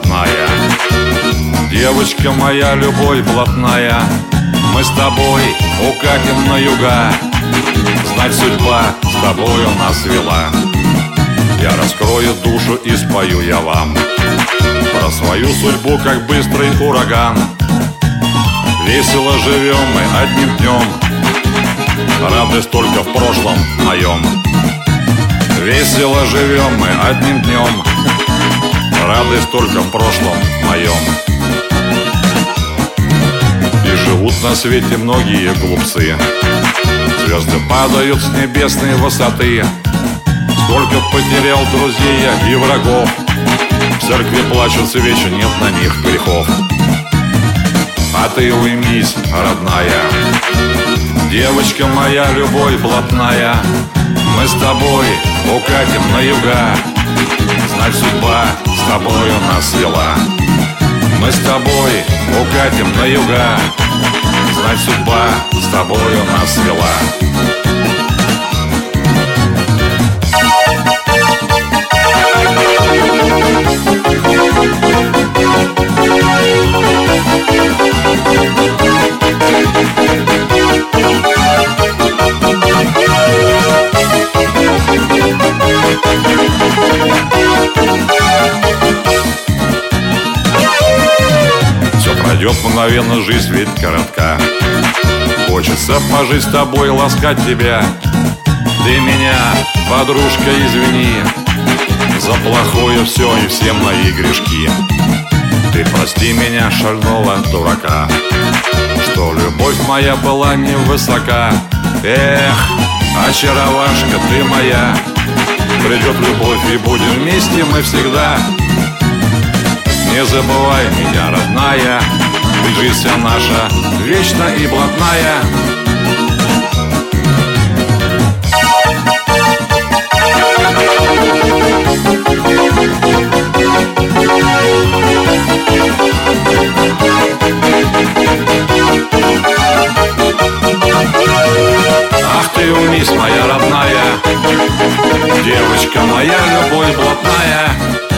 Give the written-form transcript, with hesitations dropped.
родная. Девочка моя, любовь блатная, мы с тобой укатим на юга. Знать судьба с тобою нас вела. Я раскрою душу и спою я вам про свою судьбу, как быстрый ураган. Весело живем мы одним днем, радость только в прошлом моем. Весело живем мы одним днем, радость только в прошлом моем. И живут на свете многие глупцы, звезды падают с небесной высоты. Сколько потерял друзей я и врагов, в церкви плачут свечи, нет на них грехов. А ты уймись, родная, девочка моя, любовь блатная, мы с тобой укатим на юга. Знать судьба с тобою нас свела. Мы с тобой укатим на юга. Знать судьба с тобою нас свела. Все пройдет мгновенно, жизнь ведь коротка. Хочется пожить с тобой, ласкать тебя. Ты меня, подружка, извини за плохое все и все мои грешки. Ты прости меня, шального дурака, что любовь моя была невысока. Эх, очаровашка ты моя, придет любовь и будем вместе мы всегда. Не забывай меня, родная, ведь жизнь вся наша вечна и блатная. Ах ты уймись, моя родная, девочка моя, любовь блатная.